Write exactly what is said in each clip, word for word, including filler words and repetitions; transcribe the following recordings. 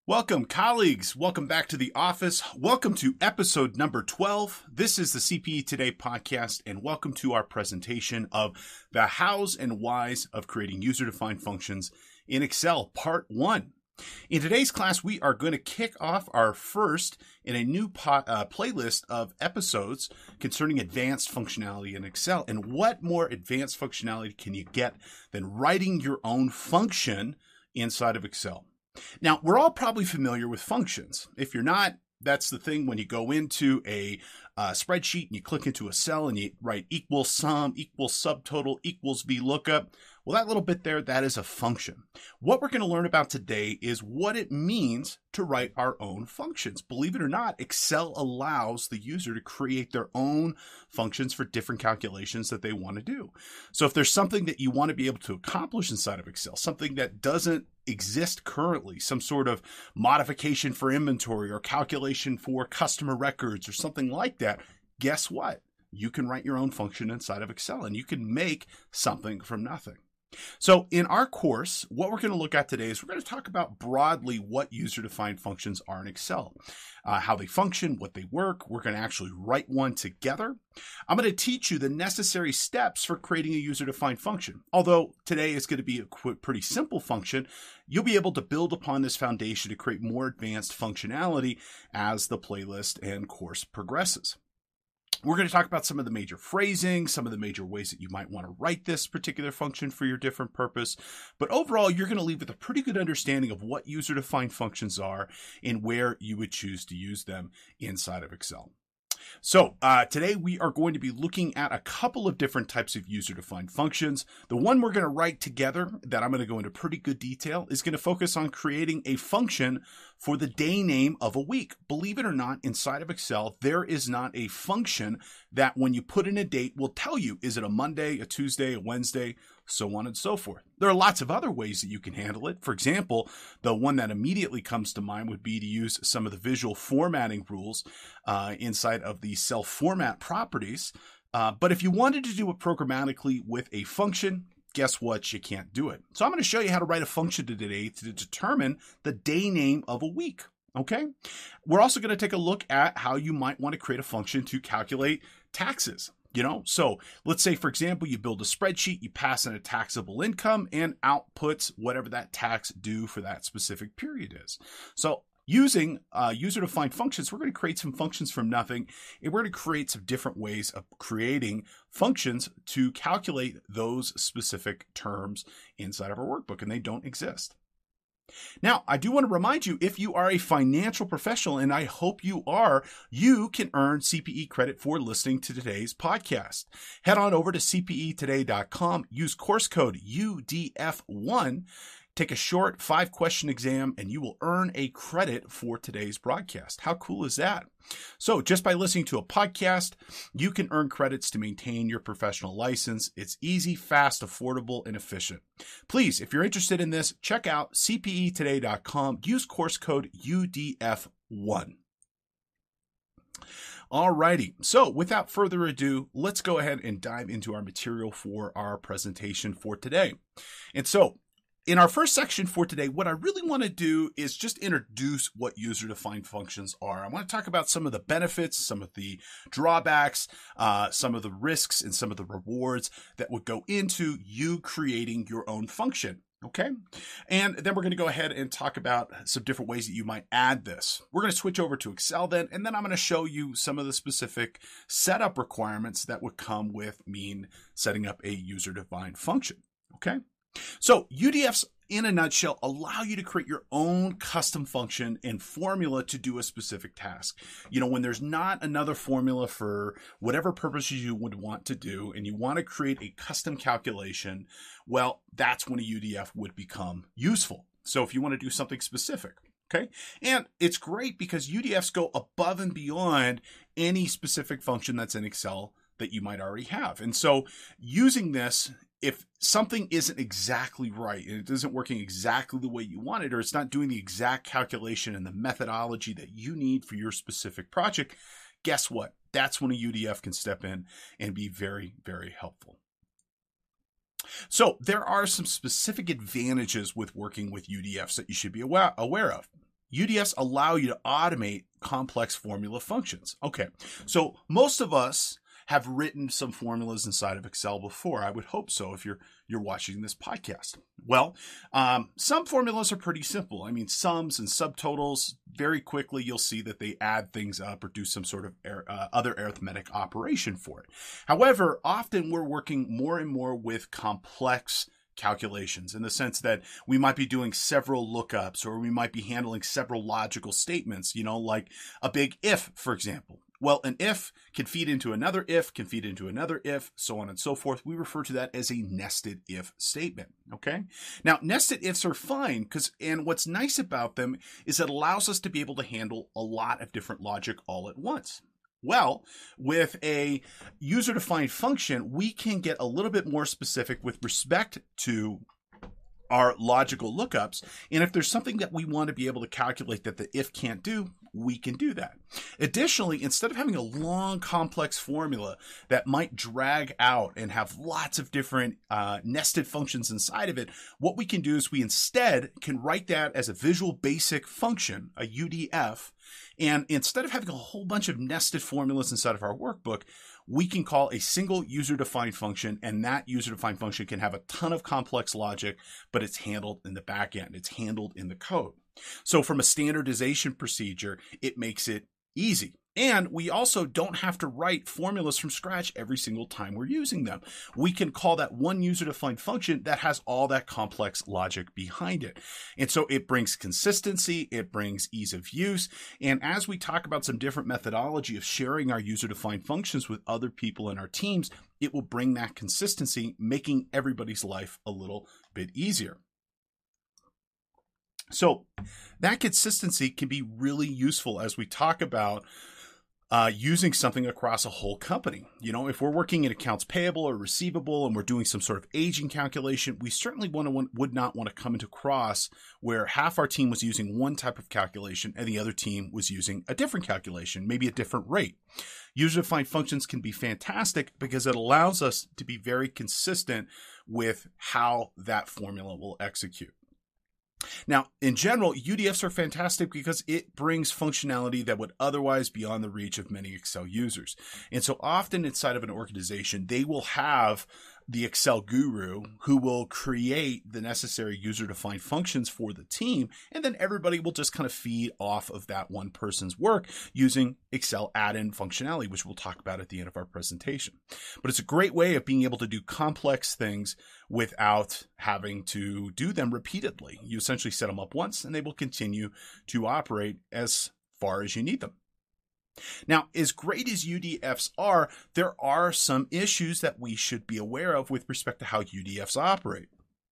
Welcome, colleagues. Welcome back to the office. Welcome to episode number twelve. This is the C P E Today podcast, and welcome to our presentation of the hows and whys of creating user-defined functions in Excel, part one. In today's class, we are going to kick off our first in a new po- uh, playlist of episodes concerning advanced functionality in Excel. And what more advanced functionality can you get than writing your own function inside of Excel? Now, we're all probably familiar with functions. If you're not, that's the thing when you go into a uh, spreadsheet and you click into a cell and you write equals sum, equals subtotal, equals VLOOKUP. Well, that little bit there, that is a function. What we're going to learn about today is what it means to write our own functions. Believe it or not, Excel allows the user to create their own functions for different calculations that they want to do. So if there's something that you want to be able to accomplish inside of Excel, something that doesn't exist currently, some sort of modification for inventory or calculation for customer records or something like that, guess what? You can write your own function inside of Excel and you can make something from nothing. So in our course, what we're going to look at today is we're going to talk about broadly what user-defined functions are in Excel, uh, how they function, what they work. We're going to actually write one together. I'm going to teach you the necessary steps for creating a user-defined function. Although today is going to be a qu- pretty simple function, you'll be able to build upon this foundation to create more advanced functionality as the playlist and course progresses. We're going to talk about some of the major phrasing, some of the major ways that you might want to write this particular function for your different purpose. But overall, you're going to leave with a pretty good understanding of what user-defined functions are and where you would choose to use them inside of Excel. So uh, today we are going to be looking at a couple of different types of user-defined functions. The one we're going to write together that I'm going to go into pretty good detail is going to focus on creating a function for the day name of a week. Believe it or not, inside of Excel, there is not a function that when you put in a date will tell you, is it a Monday, a Tuesday, a Wednesday, so on and so forth. There are lots of other ways that you can handle it. For example, the one that immediately comes to mind would be to use some of the visual formatting rules uh, inside of the cell format properties. Uh, but if you wanted to do it programmatically with a function, guess what? You can't do it. So I'm going to show you how to write a function today to determine the day name of a week. Okay. We're also going to take a look at how you might want to create a function to calculate taxes. You know, so let's say, for example, you build a spreadsheet, you pass in a taxable income and outputs whatever that tax due for that specific period is. So using uh, user-defined functions, we're going to create some functions from nothing, and we're going to create some different ways of creating functions to calculate those specific terms inside of our workbook, and they don't exist. Now, I do want to remind you, if you are a financial professional, and I hope you are, you can earn C P E credit for listening to today's podcast. Head on over to C P E today dot com, use course code U D F one, take a short five question exam, and you will earn a credit for today's broadcast. How cool is that? So just by listening to a podcast, you can earn credits to maintain your professional license. It's easy, fast, affordable, and efficient. Please, if you're interested in this, check out C P E today dot com. Use course code U D F one. Alrighty, so without further ado, let's go ahead and dive into our material for our presentation for today. And so, in our first section for today, what I really want to do is just introduce what user-defined functions are. I want to talk about some of the benefits, some of the drawbacks, uh, some of the risks, and some of the rewards that would go into you creating your own function. Okay. And then we're going to go ahead and talk about some different ways that you might add this. We're going to switch over to Excel then, and then I'm going to show you some of the specific setup requirements that would come with mean setting up a user-defined function. Okay. So U D Fs, in a nutshell, allow you to create your own custom function and formula to do a specific task. You know, when there's not another formula for whatever purposes you would want to do, and you want to create a custom calculation, well, that's when a U D F would become useful. So if you want to do something specific. Okay. And it's great because U D Fs go above and beyond any specific function that's in Excel that you might already have. And so using this, if something isn't exactly right and it isn't working exactly the way you want it, or it's not doing the exact calculation and the methodology that you need for your specific project, guess what? That's when a U D F can step in and be very, very helpful. So there are some specific advantages with working with U D Fs that you should be aware of. U D Fs allow you to automate complex formula functions. Okay, so most of us have written some formulas inside of Excel before. I would hope so if you're you're watching this podcast. Well, um, some formulas are pretty simple. I mean, sums and subtotals, very quickly you'll see that they add things up or do some sort of uh, other arithmetic operation for it. However, often we're working more and more with complex calculations in the sense that we might be doing several lookups, or we might be handling several logical statements, you know, like a big if, for example. Well, an if can feed into another if, can feed into another if, so on and so forth. We refer to that as a nested if statement, okay? Now, nested ifs are fine, because, and what's nice about them is it allows us to be able to handle a lot of different logic all at once. Well, with a user-defined function, we can get a little bit more specific with respect to our logical lookups. And if there's something that we want to be able to calculate that the if can't do, we can do that. Additionally, instead of having a long, complex formula that might drag out and have lots of different uh, nested functions inside of it, what we can do is we instead can write that as a Visual Basic Function, a U D F. And instead of having a whole bunch of nested formulas inside of our workbook, we can call a single user-defined function, and that user-defined function can have a ton of complex logic, but it's handled in the back end. It's handled in the code. So from a standardization procedure, it makes it easy. And we also don't have to write formulas from scratch every single time we're using them. We can call that one user-defined function that has all that complex logic behind it. And so it brings consistency, it brings ease of use. And as we talk about some different methodology of sharing our user-defined functions with other people in our teams, it will bring that consistency, making everybody's life a little bit easier. So that consistency can be really useful as we talk about Uh, using something across a whole company. You know, if we're working in accounts payable or receivable and we're doing some sort of aging calculation, we certainly want to, would not want to come into cross where half our team was using one type of calculation and the other team was using a different calculation, maybe a different rate. User-defined functions can be fantastic because it allows us to be very consistent with how that formula will execute. Now, in general, U D Fs are fantastic because it brings functionality that would otherwise be on the reach of many Excel users. And so often inside of an organization, they will have the Excel guru who will create the necessary user-defined functions for the team, and then everybody will just kind of feed off of that one person's work using Excel add-in functionality, which we'll talk about at the end of our presentation. But it's a great way of being able to do complex things without having to do them repeatedly. You essentially set them up once, and they will continue to operate as far as you need them. Now, as great as U D Fs are, there are some issues that we should be aware of with respect to how U D Fs operate.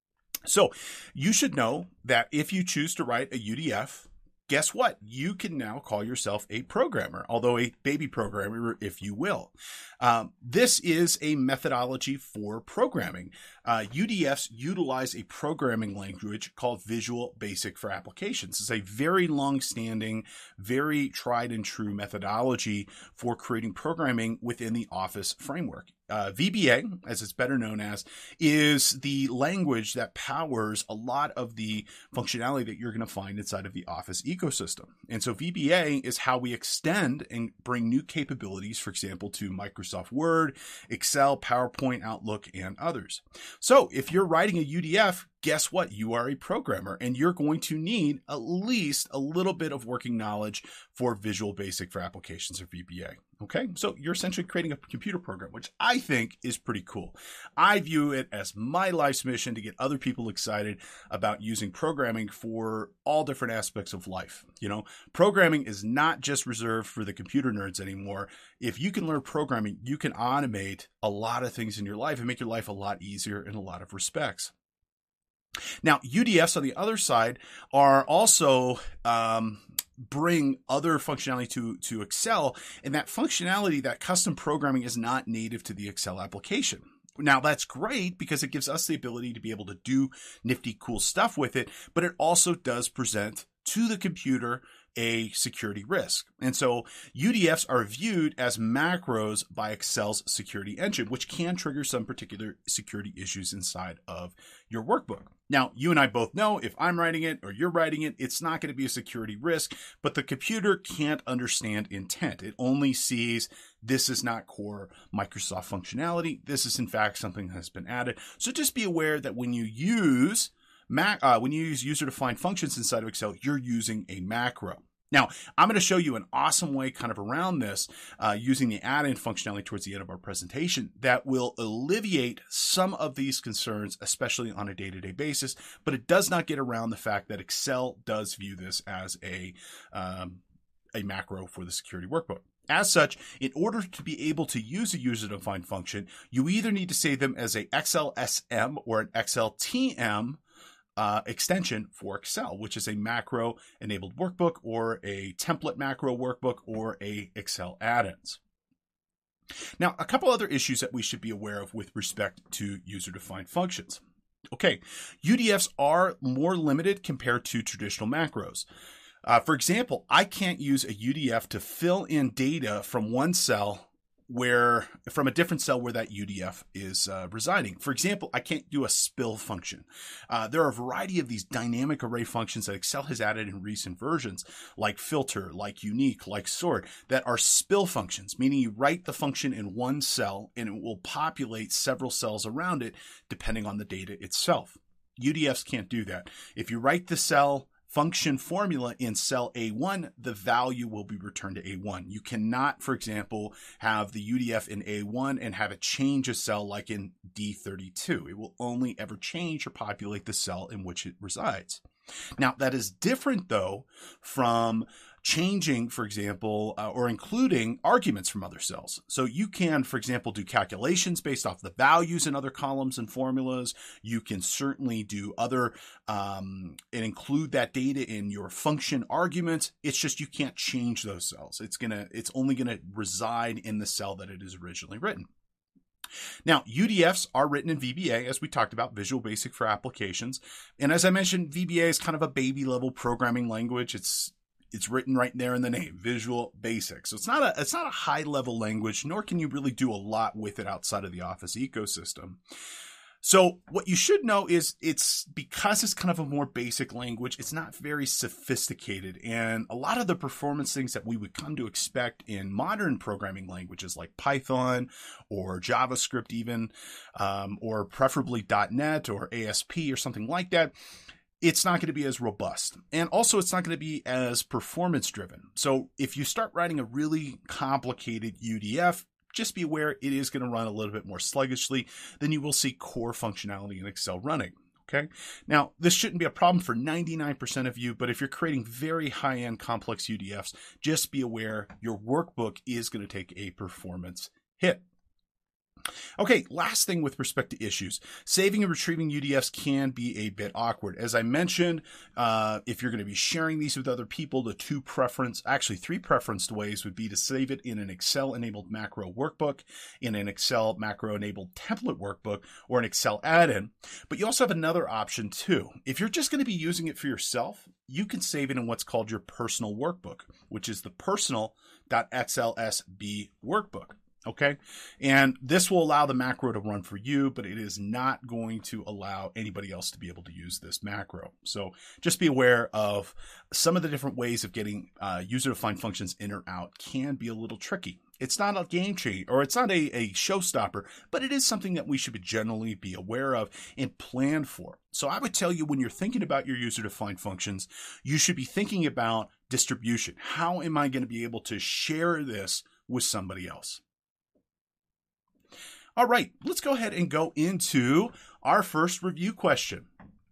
So you should know that if you choose to write a U D F, guess what? You can now call yourself a programmer, although a baby programmer, if you will. Um, this is a methodology for programming. Uh, U D Fs utilize a programming language called Visual Basic for Applications. It's a very long-standing, very tried and true methodology for creating programming within the Office framework. Uh, V B A, as it's better known as, is the language that powers a lot of the functionality that you're going to find inside of the Office ecosystem. And so V B A is how we extend and bring new capabilities, for example, to Microsoft Word, Excel, PowerPoint, Outlook, and others. So if you're writing a U D F, guess what? You are a programmer, and you're going to need at least a little bit of working knowledge for Visual Basic for Applications, or V B A. Okay, so you're essentially creating a computer program, which I think is pretty cool. I view it as my life's mission to get other people excited about using programming for all different aspects of life. You know, programming is not just reserved for the computer nerds anymore. If you can learn programming, you can automate a lot of things in your life and make your life a lot easier in a lot of respects. Now, U D Fs on the other side are also um, bring other functionality to, to Excel, and that functionality, that custom programming, is not native to the Excel application. Now, that's great because it gives us the ability to be able to do nifty, cool stuff with it, but it also does present to the computer a security risk. And so U D Fs are viewed as macros by Excel's security engine, which can trigger some particular security issues inside of your workbook. Now, you and I both know if I'm writing it or you're writing it, it's not going to be a security risk, but the computer can't understand intent. It only sees this is not core Microsoft functionality. This is, in fact, something that has been added. So just be aware that when you use Mac, uh, when you use user-defined functions inside of Excel, you're using a macro. Now, I'm going to show you an awesome way kind of around this uh, using the add-in functionality towards the end of our presentation that will alleviate some of these concerns, especially on a day-to-day basis, but it does not get around the fact that Excel does view this as a, um, a macro for the security workbook. As such, in order to be able to use a user-defined function, you either need to save them as a X L S M or an X L T M Uh, extension for Excel, which is a macro-enabled workbook or a template macro workbook or a Excel add-ins. Now, a couple other issues that we should be aware of with respect to user-defined functions. Okay, U D Fs are more limited compared to traditional macros. Uh, for example, I can't use a U D F to fill in data from one cell where from a different cell where that U D F is uh, residing. For example, I can't do a spill function. Uh, there are a variety of these dynamic array functions that Excel has added in recent versions, like filter, like unique, like sort, that are spill functions, meaning you write the function in one cell and it will populate several cells around it depending on the data itself. U D Fs can't do that. If you write the cell function formula in cell A one, the value will be returned to A one. You cannot, for example, have the U D F in A one and have it change a cell like in D thirty-two. It will only ever change or populate the cell in which it resides. Now, that is different, though, from changing, for example, uh, or including arguments from other cells. So you can, for example, do calculations based off the values in other columns and formulas. You can certainly do other um, and include that data in your function arguments. It's just you can't change those cells. It's gonna, it's only gonna reside in the cell that it is originally written. Now, U D Fs are written in V B A, as we talked about, Visual Basic for Applications. And as I mentioned, V B A is kind of a baby level programming language. It's It's written right there in the name, Visual Basic. So it's not a it's not a high level language, nor can you really do a lot with it outside of the Office ecosystem. So what you should know is it's because it's kind of a more basic language, it's not very sophisticated. And a lot of the performance things that we would come to expect in modern programming languages like Python or JavaScript even, um, or preferably dot net or A S P or something like that, it's not going to be as robust. And also it's not going to be as performance driven. So if you start writing a really complicated U D F, just be aware it is going to run a little bit more sluggishly than you will see core functionality in Excel running. Okay. Now, this shouldn't be a problem for ninety-nine percent of you, but if you're creating very high-end complex U D Fs, just be aware your workbook is going to take a performance hit. Okay, last thing with respect to issues. Saving and retrieving U D Fs can be a bit awkward. As I mentioned, uh, if you're going to be sharing these with other people, the two preference, actually three preferenced ways would be to save it in an Excel-enabled macro workbook, in an Excel macro-enabled template workbook, or an Excel add-in. But you also have another option too. If you're just going to be using it for yourself, you can save it in what's called your personal workbook, which is the personal dot X L S B workbook. Okay. And this will allow the macro to run for you, but it is not going to allow anybody else to be able to use this macro. So just be aware of some of the different ways of getting uh, user-defined functions in or out can be a little tricky. It's not a game changer or it's not a, a showstopper, but it is something that we should generally be aware of and plan for. So I would tell you when you're thinking about your user-defined functions, you should be thinking about distribution. How am I going to be able to share this with somebody else? All right, let's go ahead and go into our first review question.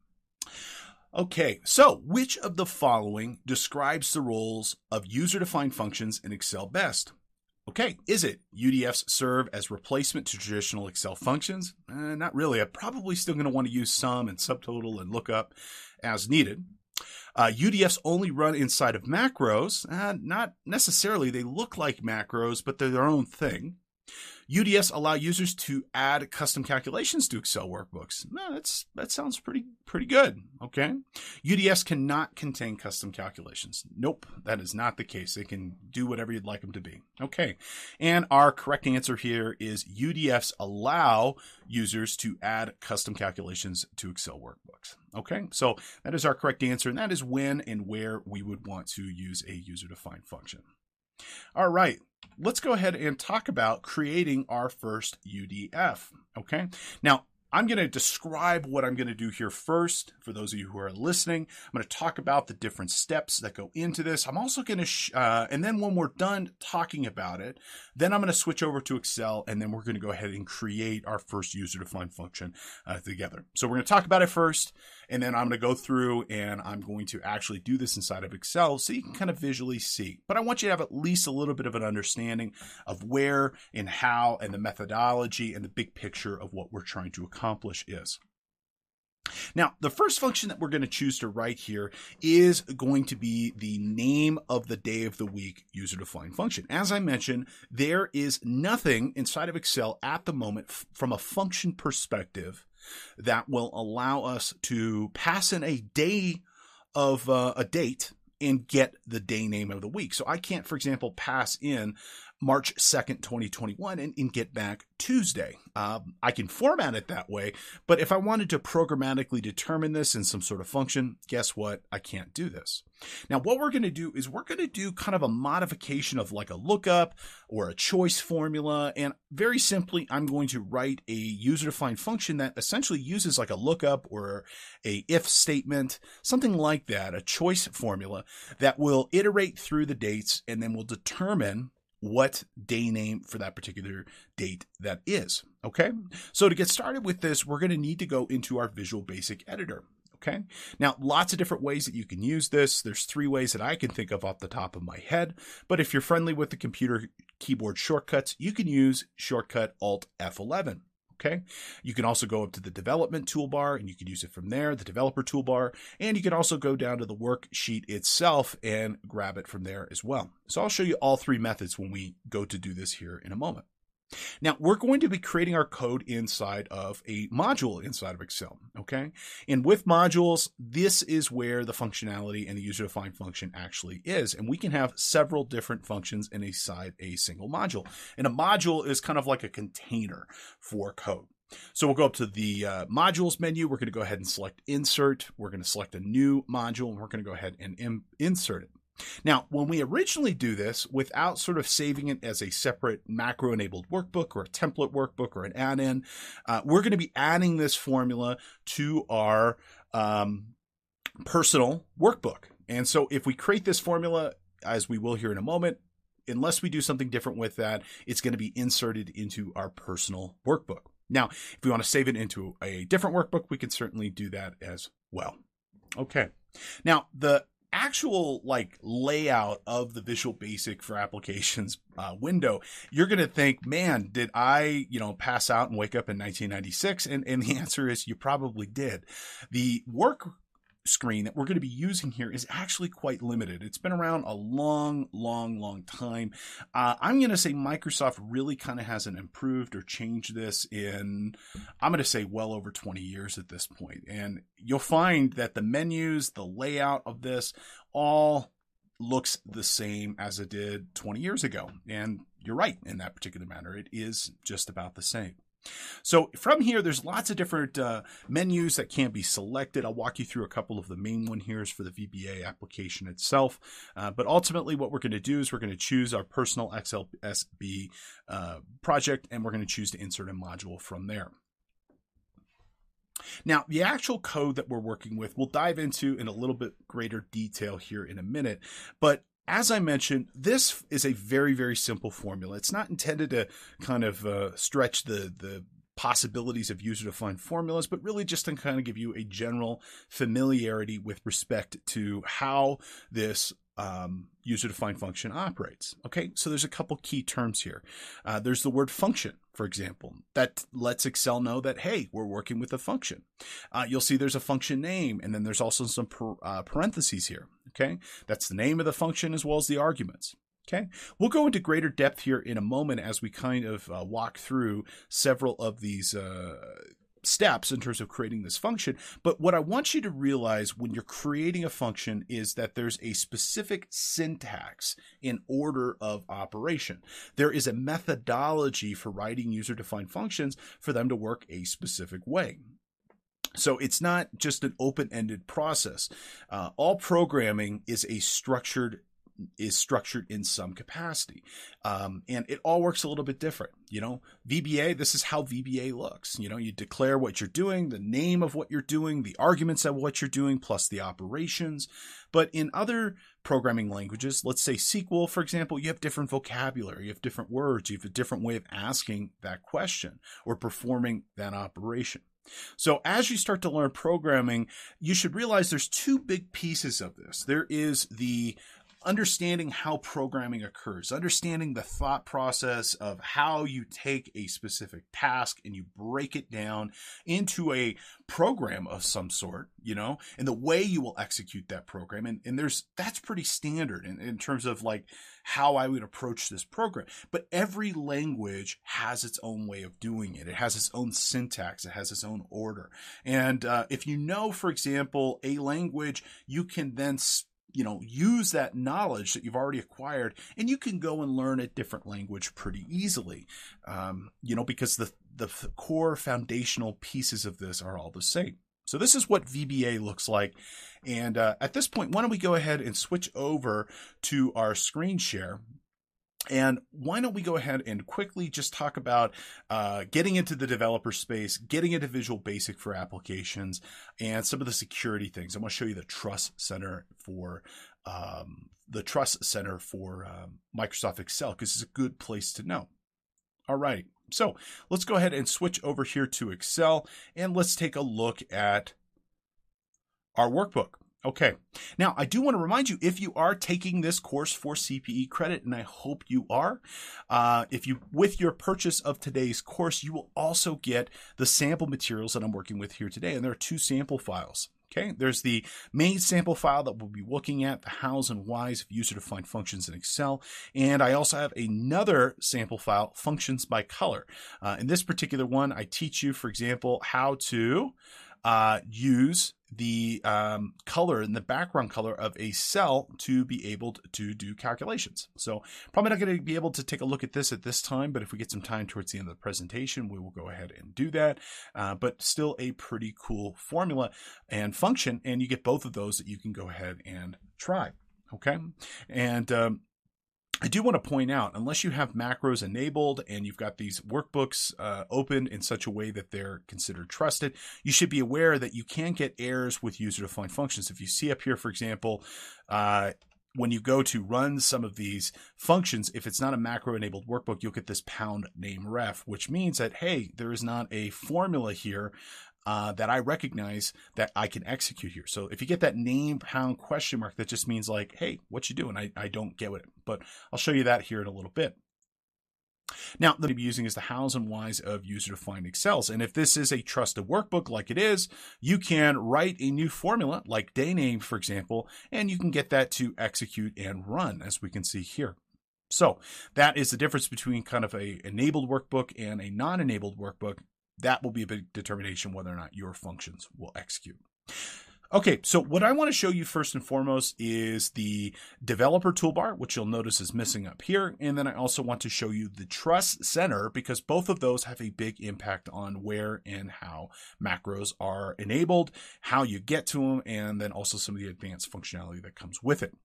Okay, so which of the following describes the roles of user-defined functions in Excel best? Okay, is it U D Fs serve as replacement to traditional Excel functions? Eh, not really. I'm probably still going to want to use sum and subtotal and lookup as needed. Uh, U D Fs only run inside of macros. Uh, not necessarily. They look like macros, but they're their own thing. U D Fs allow users to add custom calculations to Excel workbooks. No, that's, that sounds pretty, pretty good. Okay. U D Fs cannot contain custom calculations. Nope. That is not the case. They can do whatever you'd like them to be. Okay. And our correct answer here is U D Fs allow users to add custom calculations to Excel workbooks. Okay. So that is our correct answer. And that is when and where we would want to use a user-defined function. All right. Let's go ahead and talk about creating our first U D F. Okay. Now, I'm going to describe what I'm going to do here first. For those of you who are listening, I'm going to talk about the different steps that go into this. I'm also going to, sh- uh, and then when we're done talking about it, then I'm going to switch over to Excel, and then we're going to go ahead and create our first user-defined function uh, together. So we're going to talk about it first, and then I'm going to go through and I'm going to actually do this inside of Excel so you can kind of visually see. But I want you to have at least a little bit of an understanding of where and how and the methodology and the big picture of what we're trying to accomplish is. Now, the first function that we're going to choose to write here is going to be the name of the day of the week user-defined function. As I mentioned, there is nothing inside of Excel at the moment f- from a function perspective that will allow us to pass in a day of uh, a date and get the day name of the week. So I can't, for example, pass in March second, twenty twenty-one and, and get back Tuesday. Um, I can format it that way, but if I wanted to programmatically determine this in some sort of function, guess what? I can't do this. Now, what we're going to do is we're going to do kind of a modification of like a lookup or a choice formula. And very simply, I'm going to write a user-defined function that essentially uses like a lookup or a if statement, something like that, a choice formula that will iterate through the dates and then will determine what day name for that particular date that is. Okay. So to get started with this, we're going to need to go into our Visual Basic editor. Okay. Now, lots of different ways that you can use this. There's three ways that I can think of off the top of my head, but if you're friendly with the computer keyboard shortcuts, you can use shortcut Alt F eleven. Okay. You can also go up to the development toolbar and you can use it from there, the developer toolbar, and you can also go down to the worksheet itself and grab it from there as well. So I'll show you all three methods when we go to do this here in a moment. Now, we're going to be creating our code inside of a module inside of Excel, okay? And with modules, this is where the functionality and the user-defined function actually is. And we can have several different functions inside a single module. And a module is kind of like a container for code. So we'll go up to the uh, modules menu. We're going to go ahead and select insert. We're going to select a new module, and we're going to go ahead and im- insert it. Now, when we originally do this, without sort of saving it as a separate macro-enabled workbook or a template workbook or an add-in, uh, we're going to be adding this formula to our um, personal workbook. And so if we create this formula, as we will here in a moment, unless we do something different with that, it's going to be inserted into our personal workbook. Now, if we want to save it into a different workbook, we can certainly do that as well. Okay. Now, the actual like layout of the Visual Basic for Applications uh, window, you're going to think, man, did I, you know, pass out and wake up in nineteen ninety-six? And, and the answer is you probably did. The work screen that we're going to be using here is actually quite limited. It's been around a long, long, long time. Uh, I'm going to say Microsoft really kind of hasn't improved or changed this in, I'm going to say well over twenty years at this point. And you'll find that the menus, the layout of this all looks the same as it did twenty years ago. And you're right in that particular matter. It is just about the same. So from here, there's lots of different uh, menus that can be selected. I'll walk you through a couple of the main one here for the V B A application itself. Uh, but ultimately, what we're going to do is we're going to choose our personal X L S B uh, project, and we're going to choose to insert a module from there. Now, the actual code that we're working with, we'll dive into in a little bit greater detail here in a minute. But as I mentioned, this is a very, very simple formula. It's not intended to kind of uh, stretch the, the possibilities of user-defined formulas, but really just to kind of give you a general familiarity with respect to how this um, user-defined function operates. Okay, so there's a couple key terms here. Uh, there's the word function, for example. That lets Excel know that, hey, we're working with a function. Uh, you'll see there's a function name, and then there's also some per, uh, parentheses here. Okay, that's the name of the function as well as the arguments. Okay, we'll go into greater depth here in a moment as we kind of uh, walk through several of these uh, steps in terms of creating this function. But what I want you to realize when you're creating a function is that there's a specific syntax in order of operation. There is a methodology for writing user-defined functions for them to work a specific way. So it's not just an open-ended process. Uh, all programming is a structured is structured in some capacity. Um, and it all works a little bit different. You know, V B A, this is how V B A looks. You know, you declare what you're doing, the name of what you're doing, the arguments of what you're doing, plus the operations. But in other programming languages, let's say S Q L, for example, you have different vocabulary, you have different words, you have a different way of asking that question or performing that operation. So as you start to learn programming, you should realize there's two big pieces of this. There is the understanding how programming occurs, understanding the thought process of how you take a specific task and you break it down into a program of some sort, you know, and the way you will execute that program. And, and there's, that's pretty standard in, in terms of like how I would approach this program. But every language has its own way of doing it. It has its own syntax. It has its own order. And uh, if you know, for example, a language, you can then you know, use that knowledge that you've already acquired, and you can go and learn a different language pretty easily, um, you know, because the, the core foundational pieces of this are all the same. So this is what V B A looks like. And uh, at this point, why don't we go ahead and switch over to our screen share. And why don't we go ahead and quickly just talk about uh, getting into the developer space, getting into Visual Basic for applications, and some of the security things. I'm going to show you the Trust Center for um, the Trust Center for um, Microsoft Excel, because it's a good place to know. All right, so let's go ahead and switch over here to Excel, and let's take a look at our workbook. Okay. Now, I do want to remind you, if you are taking this course for C P E credit, and I hope you are, uh, if you, with your purchase of today's course, you will also get the sample materials that I'm working with here today. And there are two sample files. Okay. There's the main sample file that we'll be looking at, the hows and whys of user-defined functions in Excel. And I also have another sample file, functions by color. Uh, in this particular one, I teach you, for example, how to uh, use the um, color and the background color of a cell to be able to do calculations. So probably not going to be able to take a look at this at this time, but if we get some time towards the end of the presentation, we will go ahead and do that. Uh, but still a pretty cool formula and function, and you get both of those that you can go ahead and try. Okay. And um, I do want to point out, unless you have macros enabled and you've got these workbooks uh, open in such a way that they're considered trusted, you should be aware that you can get errors with user-defined functions. If you see up here, for example, uh, when you go to run some of these functions, if it's not a macro-enabled workbook, you'll get this pound name ref, which means that, hey, there is not a formula here Uh, that I recognize that I can execute here. So if you get that name pound question mark, that just means like, hey, what you doing? I, I don't get it, but I'll show you that here in a little bit. Now, that I'll be using is the hows and whys of user-defined Excels. And if this is a trusted workbook like it is, you can write a new formula like day name, for example, and you can get that to execute and run, as we can see here. So that is the difference between kind of a enabled workbook and a non-enabled workbook. That will be a big determination whether or not your functions will execute. Okay, so what I want to show you first and foremost is the developer toolbar, which you'll notice is missing up here. And then I also want to show you the Trust Center, because both of those have a big impact on where and how macros are enabled, how you get to them, and then also some of the advanced functionality that comes with it.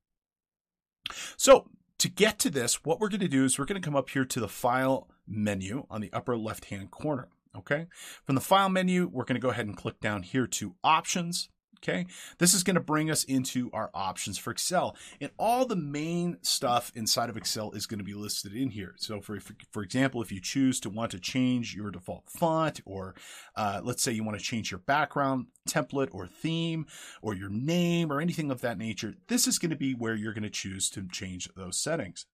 So to get to this, what we're going to do is we're going to come up here to the File menu on the upper left-hand corner. Okay. From the File menu, we're going to go ahead and click down here to Options. Okay. This is going to bring us into our options for Excel, and all the main stuff inside of Excel is going to be listed in here. So for, for example, if you choose to want to change your default font, or uh, let's say you want to change your background template or theme or your name or anything of that nature, this is going to be where you're going to choose to change those settings.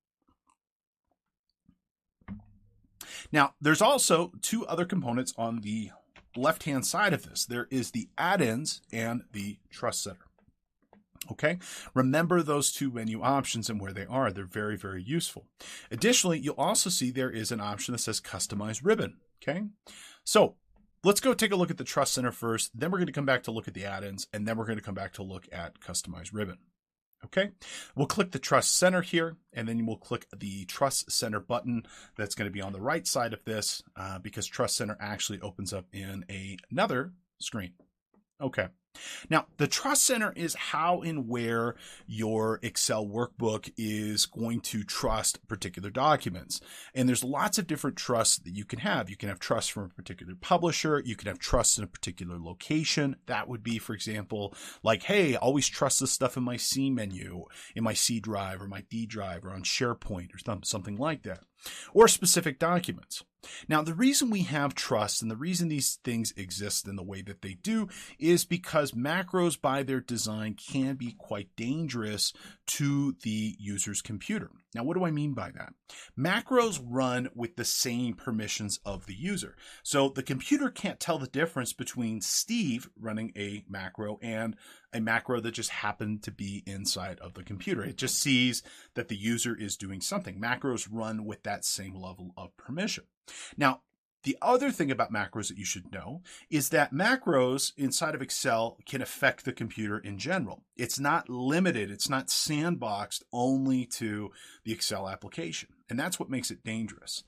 Now, there's also two other components on the left-hand side of this. There is the add-ins and the Trust Center. Okay, remember those two menu options and where they are. They're very, very useful. Additionally, you'll also see there is an option that says Customize Ribbon. Okay, so let's go take a look at the Trust Center first. Then we're going to come back to look at the add-ins, and then we're going to come back to look at Customize Ribbon. Okay, we'll click the Trust Center here, and then we'll click the Trust Center button that's going to be on the right side of this uh, because Trust Center actually opens up in a, another screen. Okay. Now, the Trust Center is how and where your Excel workbook is going to trust particular documents. And there's lots of different trusts that you can have. You can have trust from a particular publisher. You can have trust in a particular location. That would be, for example, like, hey, always trust this stuff in my C menu, in my C drive or my D drive or on SharePoint or something like that. Or specific documents. Now, the reason we have trust and the reason these things exist in the way that they do is because macros by their design can be quite dangerous to the user's computer. Now, what do I mean by that? Macros run with the same permissions of the user. So the computer can't tell the difference between Steve running a macro and a macro that just happened to be inside of the computer. It just sees that the user is doing something. Macros run with that same level of permission. Now, the other thing about macros that you should know is that macros inside of Excel can affect the computer in general. It's not limited. It's not sandboxed only to the Excel application. And that's what makes it dangerous.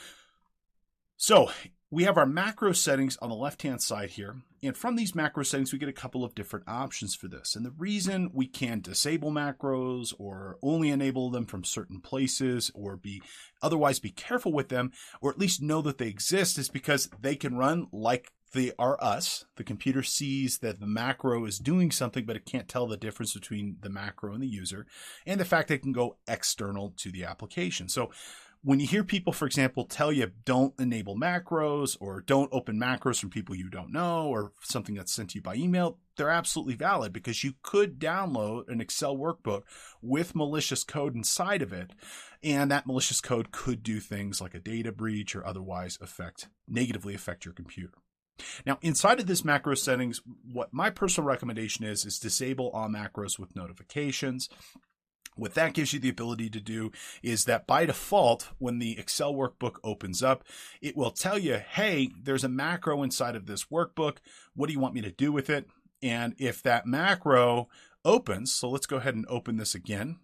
So we have our macro settings on the left-hand side here. And from these macro settings, we get a couple of different options for this. And the reason we can disable macros or only enable them from certain places or be otherwise be careful with them, or at least know that they exist, is because they can run like they are us. The computer sees that the macro is doing something, but it can't tell the difference between the macro and the user, and the fact that it can go external to the application. So when you hear people, for example, tell you don't enable macros or don't open macros from people you don't know or something that's sent to you by email, they're absolutely valid because you could download an Excel workbook with malicious code inside of it. And that malicious code could do things like a data breach or otherwise affect, negatively affect your computer. Now, inside of this macro settings, what my personal recommendation is, is disable all macros with notifications. What that gives you the ability to do is that by default, when the Excel workbook opens up, it will tell you, hey, there's a macro inside of this workbook. What do you want me to do with it? And if that macro opens, so let's go ahead and open this again.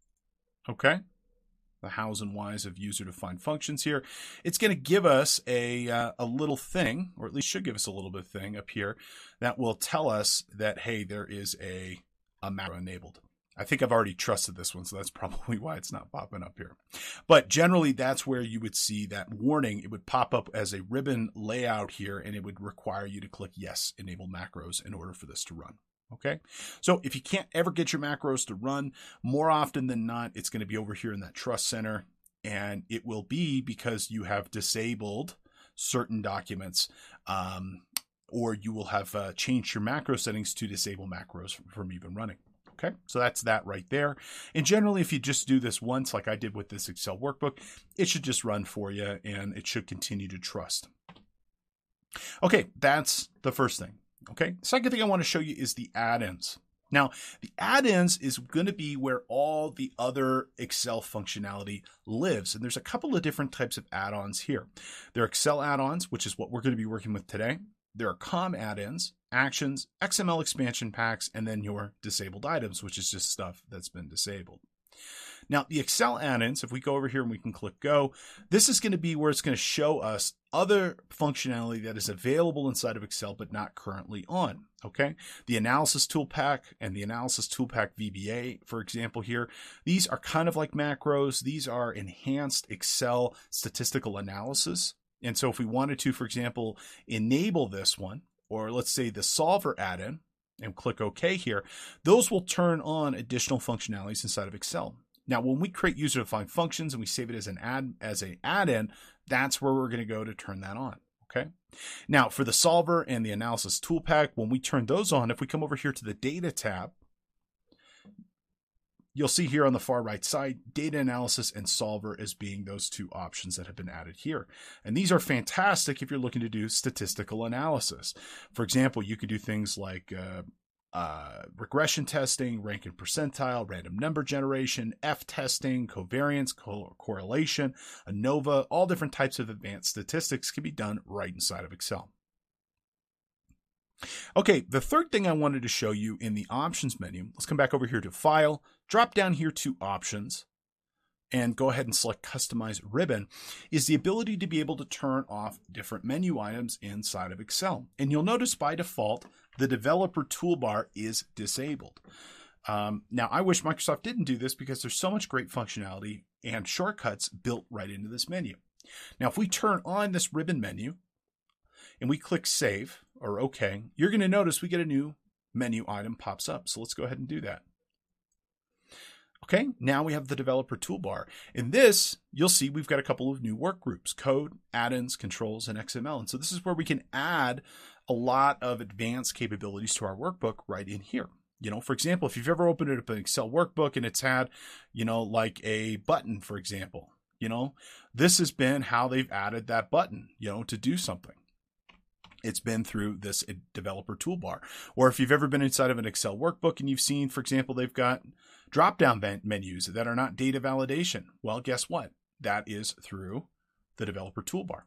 Okay. The hows and whys of user-defined functions here. It's going to give us a, uh, a little thing, or at least should give us a little bit of thing up here that will tell us that, hey, there is a, a macro enabled. I think I've already trusted this one, so that's probably why it's not popping up here. But generally, that's where you would see that warning. It would pop up as a ribbon layout here, and it would require you to click yes, enable macros in order for this to run. Okay, so if you can't ever get your macros to run, more often than not, it's going to be over here in that Trust Center, and it will be because you have disabled certain documents, um, or you will have uh, changed your macro settings to disable macros from even running. Okay, so that's that right there. And generally, if you just do this once, like I did with this Excel workbook, it should just run for you and it should continue to trust. Okay, that's the first thing. Okay, second thing I want to show you is the add-ins. Now, the add-ins is going to be where all the other Excel functionality lives. And there's a couple of different types of add-ons here. There are Excel add-ons, which is what we're going to be working with today. There are COM add-ins, actions, X M L expansion packs, and then your disabled items, which is just stuff that's been disabled. Now, the Excel add-ins, if we go over here and we can click go, this is going to be where it's going to show us other functionality that is available inside of Excel, but not currently on. Okay. The analysis tool pack and the analysis tool pack V B A, for example, here, these are kind of like macros. These are enhanced Excel statistical analysis. And so if we wanted to, for example, enable this one, or let's say the solver add-in, and click OK here, those will turn on additional functionalities inside of Excel. Now, when we create user-defined functions and we save it as an add as an add-in, that's where we're going to go to turn that on. Okay. Now, for the solver and the analysis tool pack, when we turn those on, if we come over here to the data tab, you'll see here on the far right side, data analysis and solver as being those two options that have been added here. And these are fantastic if you're looking to do statistical analysis. For example, you could do things like uh, uh, regression testing, rank and percentile, random number generation, F testing, covariance, co- correlation, ANOVA, all different types of advanced statistics can be done right inside of Excel. Okay, the third thing I wanted to show you in the options menu, let's come back over here to File, drop down here to Options, and go ahead and select Customize Ribbon, is the ability to be able to turn off different menu items inside of Excel. And you'll notice by default, the developer toolbar is disabled. Um, now, I wish Microsoft didn't do this because there's so much great functionality and shortcuts built right into this menu. Now, if we turn on this ribbon menu and we click Save or OK, you're going to notice we get a new menu item pops up. So let's go ahead and do that. Okay, now we have the developer toolbar. In this, you'll see we've got a couple of new work groups, code, add-ins, controls, and X M L. And so this is where we can add a lot of advanced capabilities to our workbook right in here. You know, for example, if you've ever opened up an Excel workbook and it's had, you know, like a button, for example, you know, this has been how they've added that button, you know, to do something. It's been through this developer toolbar. Or if you've ever been inside of an Excel workbook and you've seen, for example, they've got drop-down menus that are not data validation. Well, guess what? That is through the developer toolbar.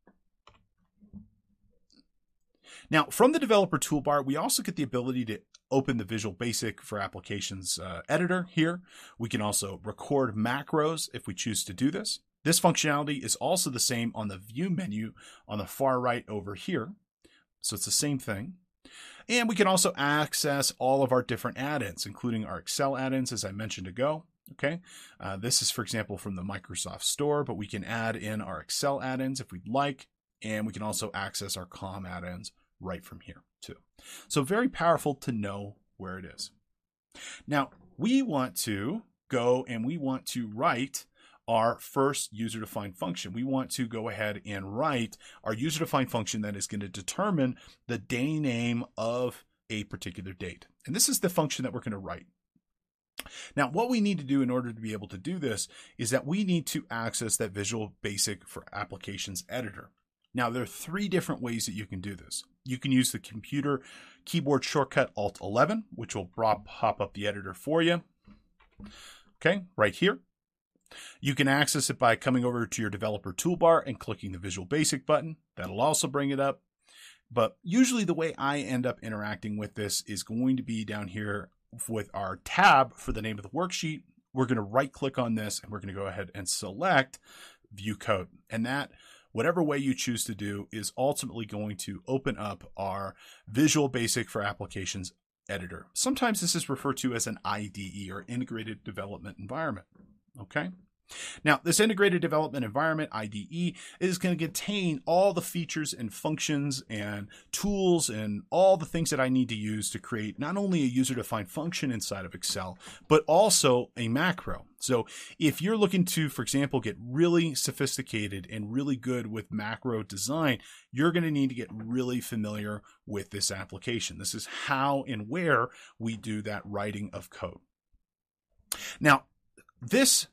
Now, from the developer toolbar, we also get the ability to open the Visual Basic for Applications uh, editor here. We can also record macros if we choose to do this. This functionality is also the same on the View menu on the far right over here. So it's the same thing. And we can also access all of our different add-ins, including our Excel add-ins, as I mentioned ago. Okay, uh, this is, for example, from the Microsoft Store, but we can add in our Excel add-ins if we'd like, and we can also access our Com add-ins right from here, too. So very powerful to know where it is. Now, we want to go and we want to write our first user-defined function. We want to go ahead and write our user-defined function that is going to determine the day name of a particular date. And this is the function that we're going to write. Now, what we need to do in order to be able to do this is that we need to access that Visual Basic for Applications editor. Now, there are three different ways that you can do this. You can use the computer keyboard shortcut Alt eleven, which will pop up the editor for you. Okay, right here. You can access it by coming over to your developer toolbar and clicking the Visual Basic button. That'll also bring it up. But usually the way I end up interacting with this is going to be down here with our tab for the name of the worksheet. We're going to right click on this and we're going to go ahead and select View Code. And that, whatever way you choose to do, is ultimately going to open up our Visual Basic for Applications editor. Sometimes this is referred to as an I D E, or Integrated Development Environment. Okay. Now, this integrated development environment, I D E, is going to contain all the features and functions and tools and all the things that I need to use to create not only a user-defined function inside of Excel, but also a macro. So if you're looking to, for example, get really sophisticated and really good with macro design, you're going to need to get really familiar with this application. This is how and where we do that writing of code. Now, this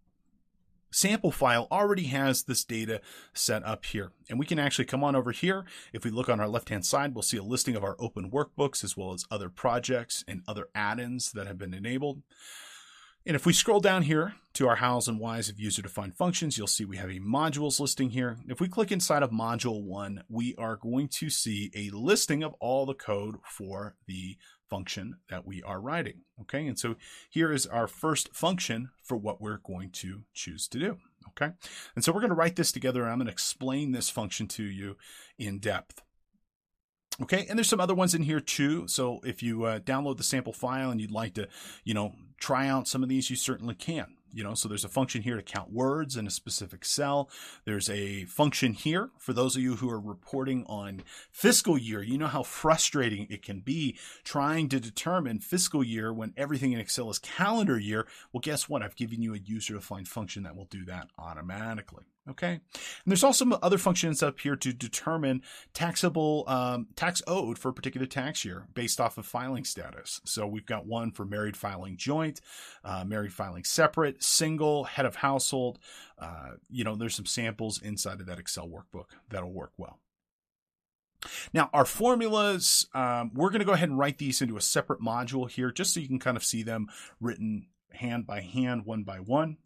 sample file already has this data set up here, and we can actually come on over here. If we look on our left hand side, we'll see a listing of our open workbooks as well as other projects and other add-ins that have been enabled. And if we scroll down here to our hows and whys of user-defined functions, you'll see we have a modules listing here. If we click inside of module one, we are going to see a listing of all the code for the function that we are writing. Okay, and so here is our first function for what we're going to choose to do. Okay, and so we're going to write this together, and I'm going to explain this function to you in depth. Okay, and there's some other ones in here too. So if you uh, download the sample file and you'd like to, you know, try out some of these, you certainly can. You know, so there's a function here to count words in a specific cell. There's a function here for those of you who are reporting on fiscal year. You know how frustrating it can be trying to determine fiscal year when everything in Excel is calendar year. Well, guess what? I've given you a user-defined function that will do that automatically. Okay. And there's also some other functions up here to determine taxable um, tax owed for a particular tax year based off of filing status. So we've got one for married filing joint, uh, married filing separate, single, head of household. Uh, you know, there's some samples inside of that Excel workbook that'll work well. Now, our formulas, um, we're going to go ahead and write these into a separate module here, just so you can kind of see them written hand by hand, one by one.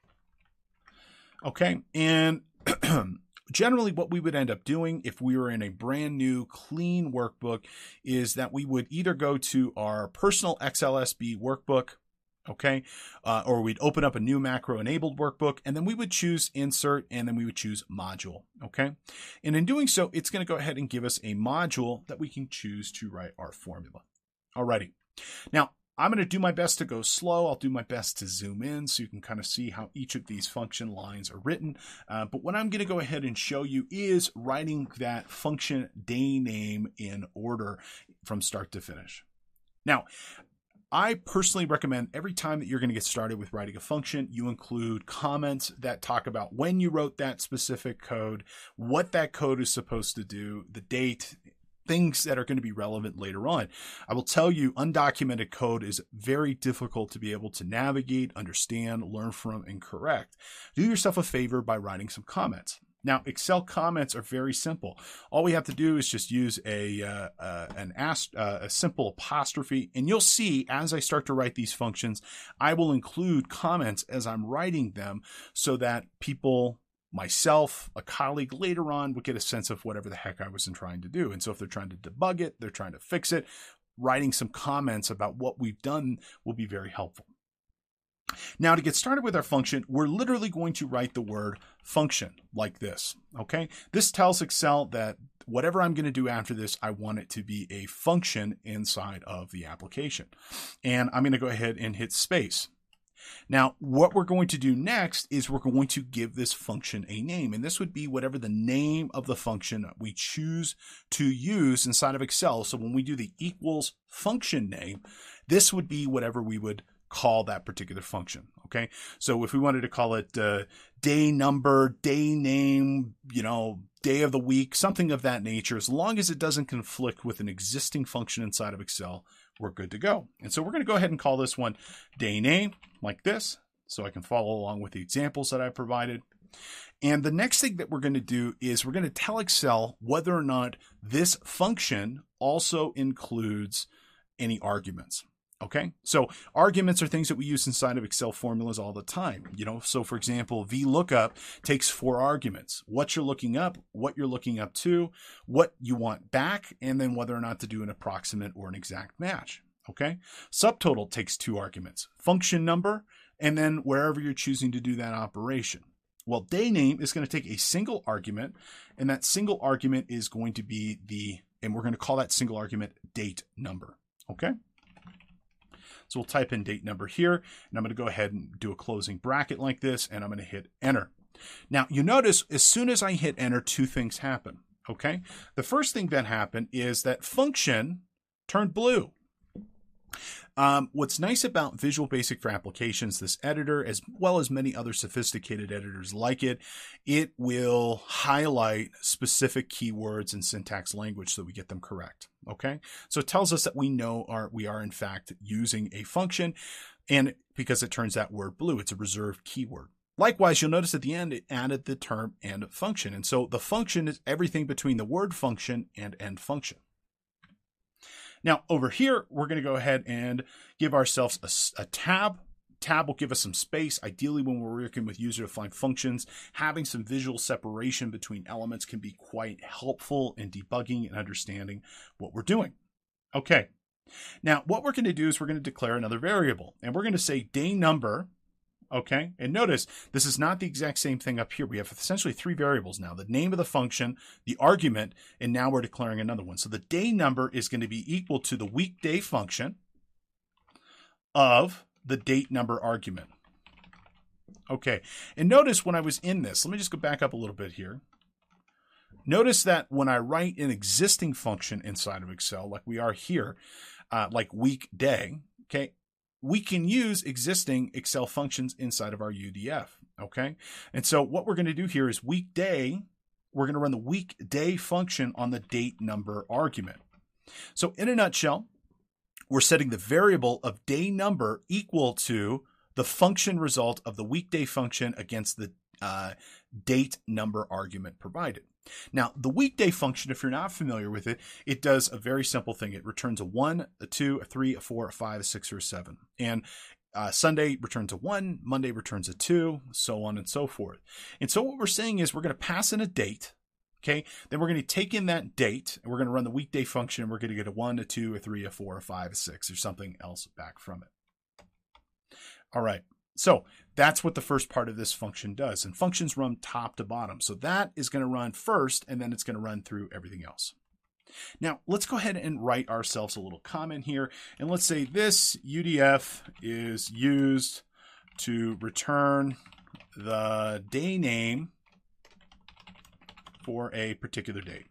Okay, and generally what we would end up doing if we were in a brand new clean workbook is that we would either go to our personal X L S B workbook, okay, uh, or we'd open up a new macro enabled workbook, and then we would choose insert, and then we would choose module, okay? And in doing so, it's going to go ahead and give us a module that we can choose to write our formula. Alrighty. Now, I'm going to do my best to go slow. I'll do my best to zoom in so you can kind of see how each of these function lines are written. Uh, but what I'm going to go ahead and show you is writing that function day name in order from start to finish. Now, I personally recommend every time that you're going to get started with writing a function, you include comments that talk about when you wrote that specific code, what that code is supposed to do, the date, things that are going to be relevant later on. I will tell you, undocumented code is very difficult to be able to navigate, understand, learn from, and correct. Do yourself a favor by writing some comments. Now, Excel comments are very simple. All we have to do is just use a uh, uh, an ast- uh, a simple apostrophe, and you'll see as I start to write these functions, I will include comments as I'm writing them so that people, myself, a colleague later on would get a sense of whatever the heck I was trying to do. And so if they're trying to debug it, they're trying to fix it, writing some comments about what we've done will be very helpful. Now, to get started with our function, we're literally going to write the word function like this, okay? This tells Excel that whatever I'm going to do after this, I want it to be a function inside of the application. And I'm going to go ahead and hit space. Now, what we're going to do next is we're going to give this function a name, and this would be whatever the name of the function we choose to use inside of Excel. So when we do the equals function name, this would be whatever we would call that particular function, okay? So if we wanted to call it uh, day number, day name, you know, day of the week, something of that nature, as long as it doesn't conflict with an existing function inside of Excel, we're good to go. And so we're going to go ahead and call this one day name like this, so I can follow along with the examples that I provided. And the next thing that we're going to do is we're going to tell Excel whether or not this function also includes any arguments. Okay, so arguments are things that we use inside of Excel formulas all the time. You know, so for example, VLOOKUP takes four arguments: what you're looking up, what you're looking up to, what you want back, and then whether or not to do an approximate or an exact match. Okay, subtotal takes two arguments: function number, and then wherever you're choosing to do that operation. Well, day name is going to take a single argument, and that single argument is going to be the, and we're going to call that single argument date number. Okay. So we'll type in date number here, and I'm going to go ahead and do a closing bracket like this, and I'm going to hit enter. Now, you notice as soon as I hit enter, two things happen, okay? The first thing that happened is that function turned blue. Um, what's nice about Visual Basic for Applications, this editor, as well as many other sophisticated editors like it, it will highlight specific keywords and syntax language so we get them correct. Okay, so it tells us that we know our, we are in fact using a function, and because it turns that word blue, it's a reserved keyword. Likewise, you'll notice at the end it added the term end function, and so the function is everything between the word function and end function. Now, over here, we're going to go ahead and give ourselves a, a tab. Tab will give us some space. Ideally, when we're working with user-defined functions, having some visual separation between elements can be quite helpful in debugging and understanding what we're doing. Okay. Now, what we're going to do is we're going to declare another variable, and we're going to say day number. Okay, and notice this is not the exact same thing up here. We have essentially three variables now: the name of the function, the argument, and now we're declaring another one. So the day number is going to be equal to the weekday function of the date number argument. Okay, and notice when I was in this, let me just go back up a little bit here. Notice that when I write an existing function inside of Excel, like we are here, uh, like weekday, okay, we can use existing Excel functions inside of our U D F, okay? And so what we're going to do here is weekday, we're going to run the weekday function on the date number argument. So in a nutshell, we're setting the variable of day number equal to the function result of the weekday function against the uh, date number argument provided. Now, the weekday function, if you're not familiar with it, it does a very simple thing. It returns a one, a two, a three, a four, a five, a six, or a seven. And uh, Sunday returns a one, Monday returns a two, so on and so forth. And so what we're saying is we're going to pass in a date. Okay, then we're going to take in that date, and we're going to run the weekday function, and we're going to get a one, a two, a three, a four, a five, a six, or something else back from it. All right, so that's what the first part of this function does. And functions run top to bottom. So that is going to run first, and then it's going to run through everything else. Now, let's go ahead and write ourselves a little comment here. And let's say this U D F is used to return the day name for a particular date.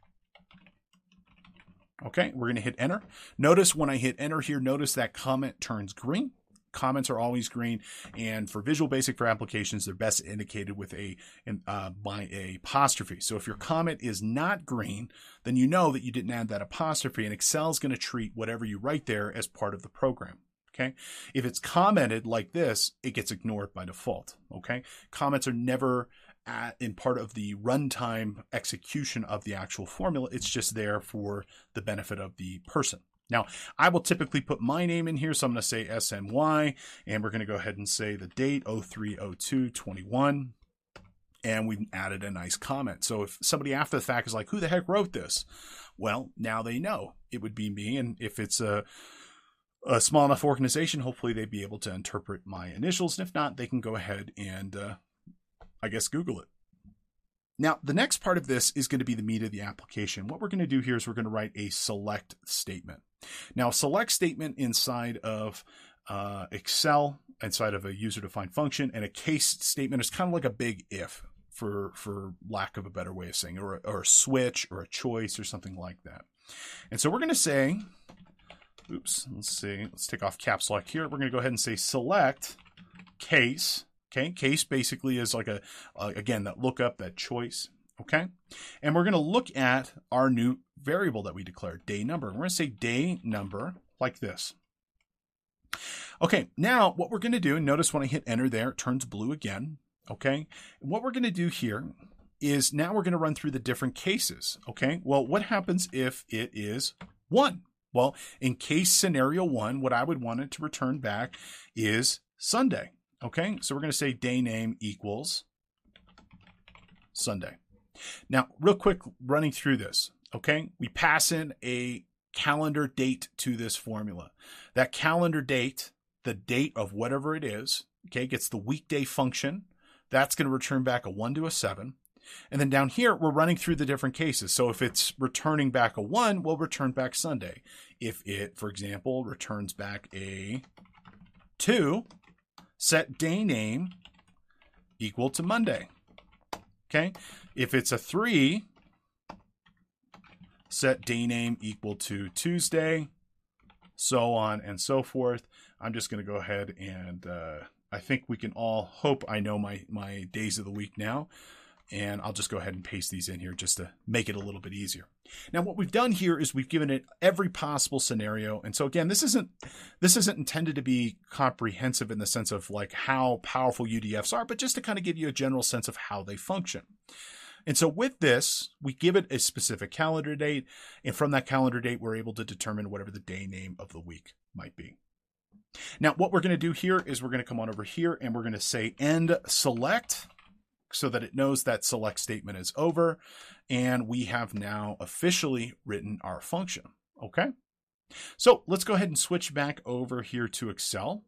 Okay, we're going to hit enter. Notice when I hit enter here, notice that comment turns green. Comments are always green, and for Visual Basic for applications, they're best indicated with a uh, by a apostrophe. So if your comment is not green, then you know that you didn't add that apostrophe, and Excel is going to treat whatever you write there as part of the program. Okay, if it's commented like this, it gets ignored by default. Okay, comments are never At, in part of the runtime execution of the actual formula. It's just there for the benefit of the person. Now, I will typically put my name in here, so I'm going to say S N Y, and we're going to go ahead and say the date, oh three oh two twenty-one, and we've added a nice comment. So if somebody after the fact is like, who the heck wrote this? Well, now they know it would be me, and if it's a a small enough organization, hopefully they'd be able to interpret my initials, and if not, they can go ahead and uh, I guess Google it. Now, the next part of this is going to be the meat of the application. What we're going to do here is we're going to write a select statement. Now, a select statement inside of uh, Excel, inside of a user-defined function, and a case statement is kind of like a big if, for, for lack of a better way of saying it, or, or a switch or a choice or something like that. And so we're going to say, oops, let's see, let's take off caps lock here. We're going to go ahead and say select case. Okay, case basically is like a, uh, again, that lookup, that choice, okay? And we're going to look at our new variable that we declared, day number. We're going to say day number like this. Okay, now what we're going to do, notice when I hit enter there, it turns blue again, okay? And what we're going to do here is now we're going to run through the different cases, okay? Well, what happens if it is one? Well, in case scenario one, what I would want it to return back is Sunday. Okay, so we're going to say day name equals Sunday. Now, real quick, running through this, okay, we pass in a calendar date to this formula. That calendar date, the date of whatever it is, okay, gets the weekday function. That's going to return back a one to a seven. And then down here, we're running through the different cases. So if it's returning back a one, we'll return back Sunday. If it, for example, returns back a two, set day name equal to Monday. Okay. If it's a three, set day name equal to Tuesday, so on and so forth. I'm just going to go ahead and uh, I think we can all hope I know my, my days of the week now. And I'll just go ahead and paste these in here just to make it a little bit easier. Now, what we've done here is we've given it every possible scenario. And so again, this isn't, this isn't intended to be comprehensive in the sense of like how powerful U D Fs are, but just to kind of give you a general sense of how they function. And so with this, we give it a specific calendar date. And from that calendar date, we're able to determine whatever the day name of the week might be. Now, what we're going to do here is we're going to come on over here and we're going to say end select, so that it knows that select statement is over, and we have now officially written our function, okay? So let's go ahead and switch back over here to Excel.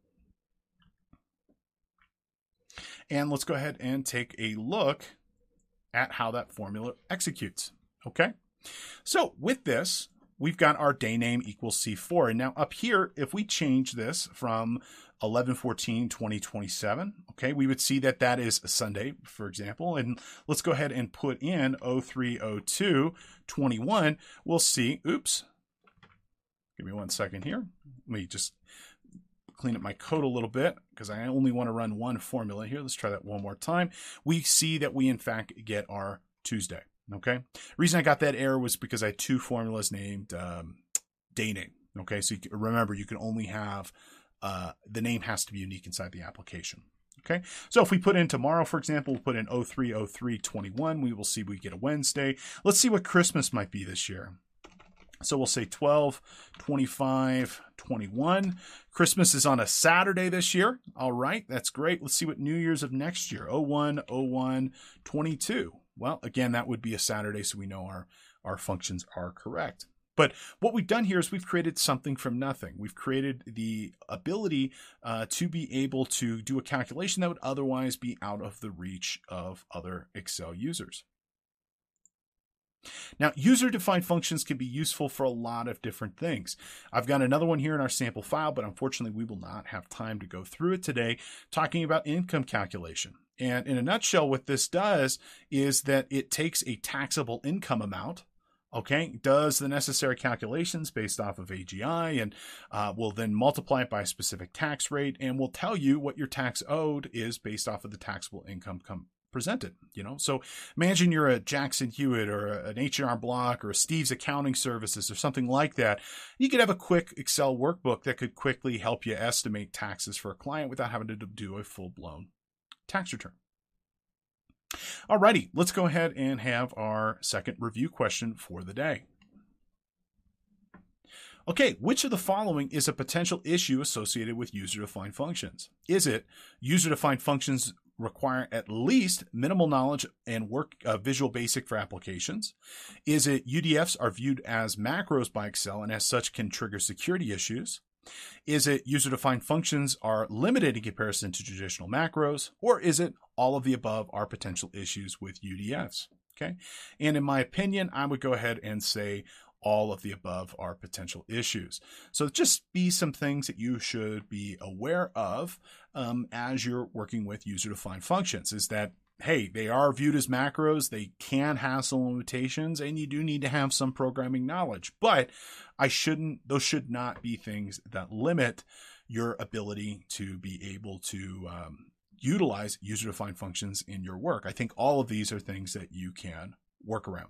And let's go ahead and take a look at how that formula executes, okay? So with this, we've got our day name equals C four. And now up here, if we change this from eleven fourteen twenty twenty-seven, okay, we would see that that is a Sunday, for example. And let's go ahead and put in oh three oh two twenty-one. We'll see, oops, give me one second here. Let me just clean up my code a little bit because I only want to run one formula here. Let's try that one more time. We see that we, in fact, get our Tuesday. Okay. The reason I got that error was because I had two formulas named um, day name. Okay. So you can, remember, you can only have uh, the name has to be unique inside the application. Okay, so if we put in tomorrow, for example, we'll put in oh three oh three twenty-one, we will see we get a Wednesday. Let's see what Christmas might be this year. So we'll say twelve twenty-five twenty-one. Christmas is on a Saturday this year. All right, that's great. Let's see what New Year's of next year, oh one oh one twenty-two. Well, again, that would be a Saturday, so we know our, our functions are correct. But what we've done here is we've created something from nothing. We've created the ability uh, to be able to do a calculation that would otherwise be out of the reach of other Excel users. Now, user-defined functions can be useful for a lot of different things. I've got another one here in our sample file, but unfortunately we will not have time to go through it today, talking about income calculation. And in a nutshell, what this does is that it takes a taxable income amount, okay, does the necessary calculations based off of A G I, and uh, will then multiply it by a specific tax rate, and will tell you what your tax owed is based off of the taxable income com- presented. You know, so imagine you're a Jackson Hewitt or a, an H and R Block or a Steve's Accounting Services or something like that. You could have a quick Excel workbook that could quickly help you estimate taxes for a client without having to do a full-blown tax return. Alrighty, let's go ahead and have our second review question for the day. Okay, which of the following is a potential issue associated with user-defined functions? Is it user-defined functions require at least minimal knowledge and work uh, Visual Basic for applications? Is it U D Fs are viewed as macros by Excel and as such can trigger security issues? Is it user-defined functions are limited in comparison to traditional macros? Or is it all of the above are potential issues with U D Fs? Okay. And in my opinion, I would go ahead and say all of the above are potential issues. So just be some things that you should be aware of um, as you're working with user-defined functions is that, hey, they are viewed as macros. They can have some limitations and you do need to have some programming knowledge, but I shouldn't, those should not be things that limit your ability to be able to um, utilize user-defined functions in your work. I think all of these are things that you can work around.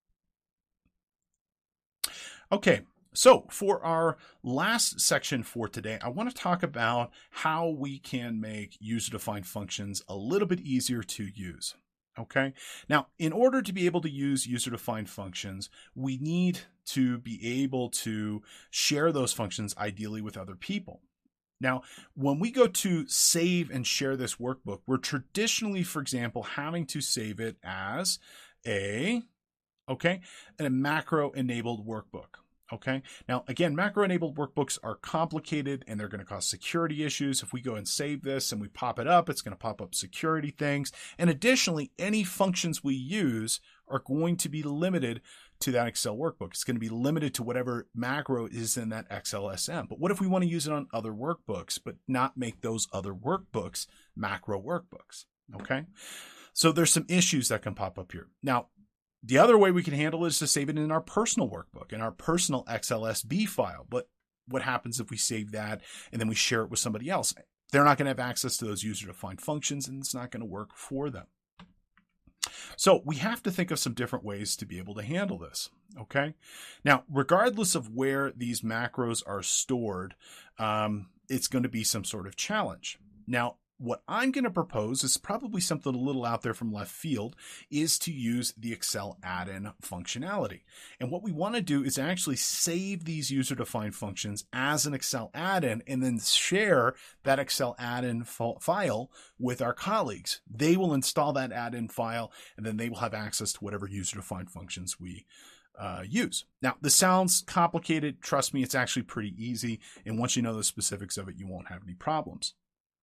Okay, so for our last section for today, I want to talk about how we can make user-defined functions a little bit easier to use. Okay, now in order to be able to use user-defined functions, we need to be able to share those functions ideally with other people. Now, when we go to save and share this workbook, we're traditionally, for example, having to save it as a, okay, a macro-enabled workbook. Okay. Now, again, macro-enabled workbooks are complicated and they're going to cause security issues. If we go and save this and we pop it up, it's going to pop up security things. And additionally, any functions we use are going to be limited to that Excel workbook. It's going to be limited to whatever macro is in that X L S M. But what if we want to use it on other workbooks, but not make those other workbooks macro workbooks? Okay. So there's some issues that can pop up here. Now, the other way we can handle it is to save it in our personal workbook, in our personal X L S B file. But what happens if we save that and then we share it with somebody else? They're not going to have access to those user-defined functions and it's not going to work for them. So we have to think of some different ways to be able to handle this. Okay. Now, regardless of where these macros are stored, um, it's going to be some sort of challenge. Now, what I'm going to propose is probably something a little out there from left field is to use the Excel add-in functionality. And what we want to do is actually save these user-defined functions as an Excel add-in and then share that Excel add-in file with our colleagues. They will install that add-in file and then they will have access to whatever user-defined functions we Uh, use. Now, this sounds complicated. Trust me, it's actually pretty easy. And once you know the specifics of it, you won't have any problems.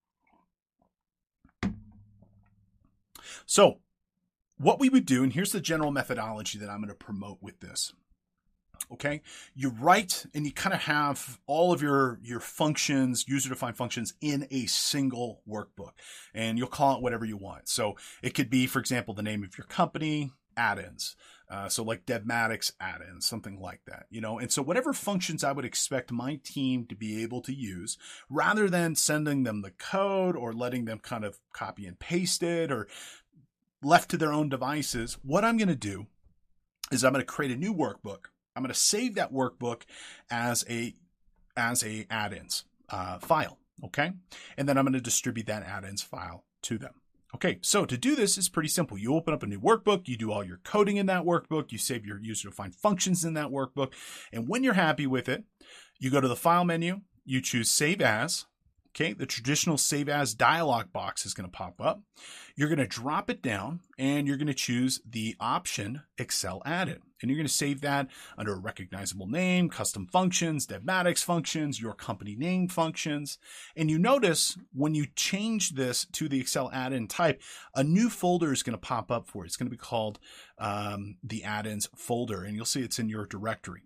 So what we would do, and here's the general methodology that I'm going to promote with this. Okay. You write and you kind of have all of your, your functions, user-defined functions in a single workbook, and you'll call it whatever you want. So it could be, for example, the name of your company, add-ins. Uh, so like Devmatics add-ins, something like that, you know, and so whatever functions I would expect my team to be able to use, rather than sending them the code or letting them kind of copy and paste it or left to their own devices, what I'm going to do is I'm going to create a new workbook. I'm going to save that workbook as a, as a add-ins uh, file. Okay. And then I'm going to distribute that add-ins file to them. Okay, so to do this is pretty simple. You open up a new workbook, you do all your coding in that workbook, you save your user-defined functions in that workbook, and when you're happy with it, you go to the File menu, you choose Save As. Okay, the traditional Save As dialog box is going to pop up. You're going to drop it down, and you're going to choose the option Excel Add-in. And you're going to save that under a recognizable name, custom functions, Devmatics functions, your company name functions. And you notice when you change this to the Excel Add-in type, a new folder is going to pop up for it. It's going to be called um, the Add-ins folder, and you'll see it's in your directory.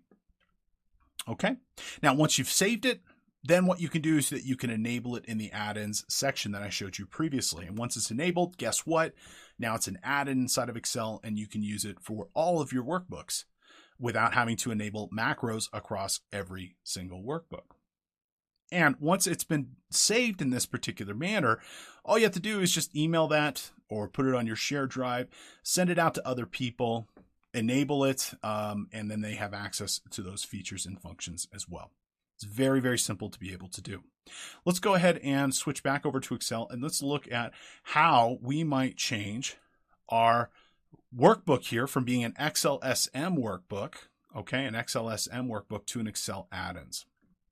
Okay, now once you've saved it, then what you can do is that you can enable it in the add-ins section that I showed you previously. And once it's enabled, guess what? Now it's an add-in inside of Excel, and you can use it for all of your workbooks without having to enable macros across every single workbook. And once it's been saved in this particular manner, all you have to do is just email that or put it on your shared drive, send it out to other people, enable it, um, and then they have access to those features and functions as well. It's very, very simple to be able to do. Let's go ahead and switch back over to Excel, and let's look at how we might change our workbook here from being an X L S M workbook, okay, an X L S M workbook to an Excel add-ins.